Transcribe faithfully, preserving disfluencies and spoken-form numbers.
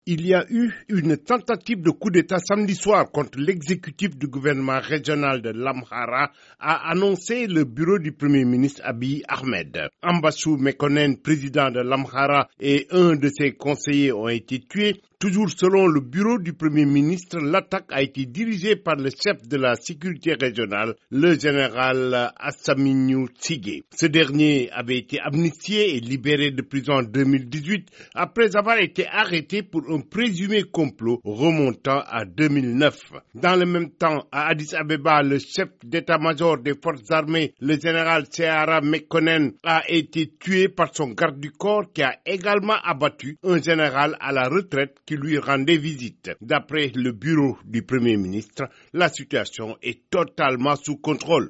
Il y a eu une tentative de coup d'État samedi soir contre l'exécutif du gouvernement régional de l'Amhara, a annoncé le bureau du Premier ministre Abiy Ahmed. Ambassou Mekonnen, président de l'Amhara, et un de ses conseillers ont été tués. Toujours selon le bureau du Premier ministre, l'attaque a été dirigée par le chef de la sécurité régionale, le général Assamignou Tsigé. Ce dernier avait été amnistié et libéré de prison en deux mille dix-huit après avoir été arrêté pour un présumé complot remontant à deux mille neuf. Dans le même temps, à Addis Abeba, le chef d'état-major des forces armées, le général Sehara Mekonnen, a été tué par son garde du corps qui a également abattu un général à la retraite qui lui rendait visite. D'après le bureau du Premier ministre, la situation est totalement sous contrôle.